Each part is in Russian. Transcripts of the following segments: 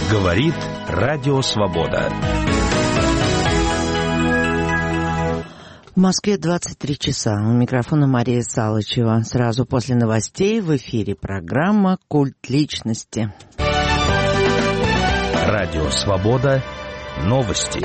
Говорит Радио Свобода. В Москве 23 часа. У микрофона Мария Салычева. Сразу после новостей в эфире программа «Культ личности». Радио Свобода. Новости.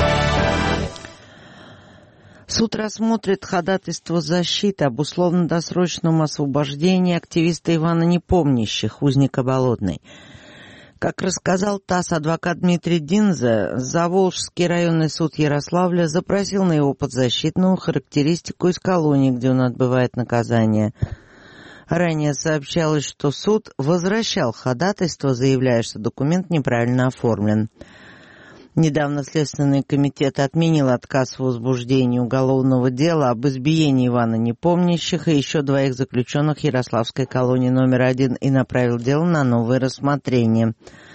Суд рассмотрит ходатайство защиты об условно-досрочном освобождении активиста Ивана Непомнящих, узника Болотной. Как рассказал ТАСС адвокат Дмитрий Динзе, Заволжский районный суд Ярославля запросил на его подзащитную характеристику из колонии, где он отбывает наказание. Ранее сообщалось, что суд возвращал ходатайство, заявляя, что документ неправильно оформлен. Недавно Следственный комитет отменил отказ в возбуждении уголовного дела об избиении Ивана Непомнящих и еще двоих заключенных Ярославской колонии номер 1 и направил дело на новое рассмотрение.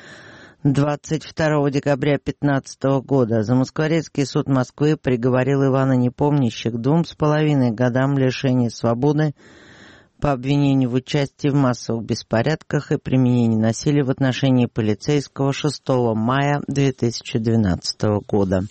22 декабря 2015 года Замоскворецкий суд Москвы приговорил Ивана Непомнящих к 2,5 годам лишения свободы по обвинению в участии в массовых беспорядках и применении насилия в отношении полицейского 6 мая 2012 года.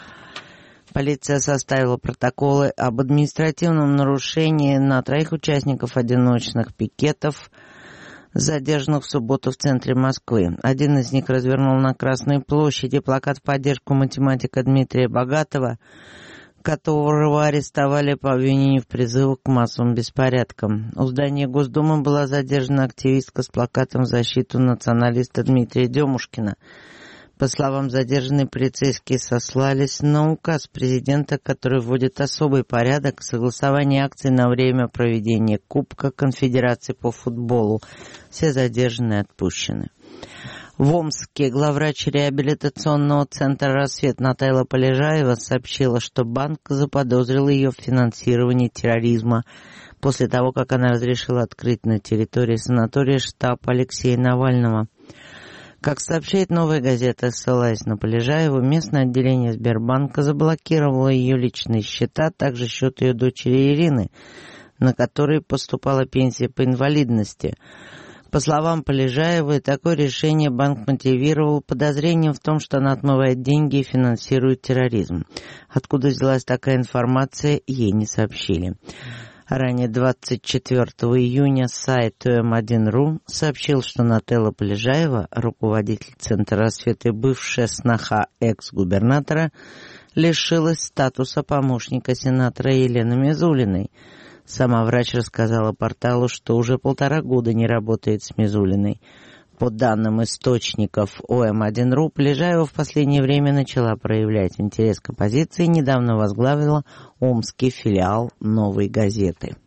Полиция составила протоколы об административном нарушении на 3 участников одиночных пикетов, задержанных в субботу в центре Москвы. Один из них развернул на Красной площади плакат в поддержку математика Дмитрия Богатова, которого арестовали по обвинению в призывах к массовым беспорядкам. У здания Госдумы была задержана активистка с плакатом в защиту националиста Дмитрия Демушкина. По словам задержанной, полицейские сослались на указ президента, который вводит особый порядок согласования акций на время проведения Кубка Конфедерации по футболу. Все задержанные отпущены. В Омске главврач реабилитационного центра «Рассвет» Наталья Полежаева сообщила, что банк заподозрил ее в финансировании терроризма после того, как она разрешила открыть на территории санатория штаб Алексея Навального. Как сообщает «Новая газета», ссылаясь на Полежаеву, местное отделение Сбербанка заблокировало ее личные счета, а также счет ее дочери Ирины, на который поступала пенсия по инвалидности. По словам Полежаевой, такое решение банк мотивировал подозрением в том, что она отмывает деньги и финансирует терроризм. Откуда взялась такая информация, ей не сообщили. Ранее 24 июня сайт м1.ру сообщил, что Наталья Полежаева, руководитель Центра «Рассвет» и бывшая сноха экс-губернатора, лишилась статуса помощника сенатора Елены Мизулиной. Сама врач рассказала порталу, что уже 1,5 года не работает с Мизулиной. По данным источников ОМ1.ру, Полежаева в последнее время начала проявлять интерес к оппозиции и недавно возглавила омский филиал «Новой газеты».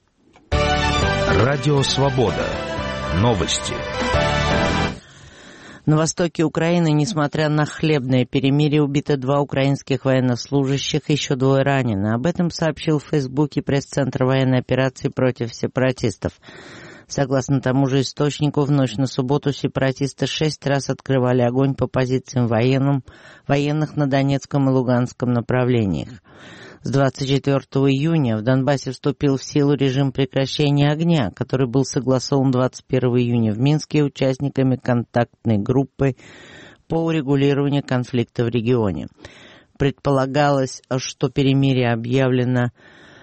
Радио Свобода. Новости. На востоке Украины, несмотря на хлебное перемирие, убито 2 украинских военнослужащих, еще 2 ранены. Об этом сообщил в Фейсбуке пресс-центр военной операции против сепаратистов. Согласно тому же источнику, в ночь на субботу сепаратисты 6 раз открывали огонь по позициям военных на Донецком и Луганском направлениях. С 24 июня в Донбассе вступил в силу режим прекращения огня, который был согласован 21 июня в Минске участниками контактной группы по урегулированию конфликта в регионе. Предполагалось, что перемирие, объявленное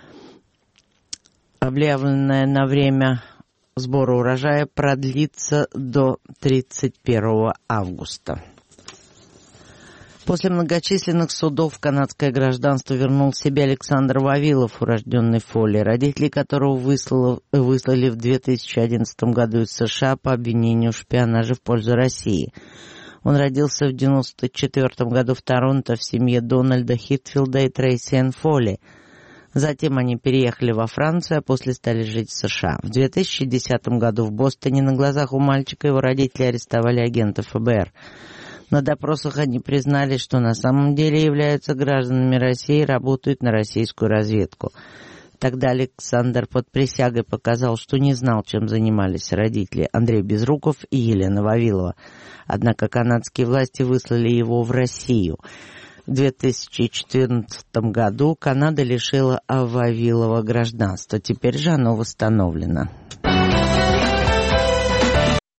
на время сбора урожая, продлится до 31 августа. После многочисленных судов канадское гражданство вернул себе Александр Вавилов, урожденный Фолли, родители которого выслали в 2011 году из США по обвинению в шпионаже в пользу России. Он родился в 1994 году в Торонто в семье Дональда Хитфилда и Трейси Энн Фолли. Затем они переехали во Францию, а после стали жить в США. В 2010 году в Бостоне на глазах у мальчика его родители арестовали агента ФБР. На допросах они признались, что на самом деле являются гражданами России и работают на российскую разведку. Тогда Александр под присягой показал, что не знал, чем занимались родители Андрей Безруков и Елена Вавилова. Однако канадские власти выслали его в Россию. В 2014 году Канада лишила Вавилова гражданства. Теперь же оно восстановлено.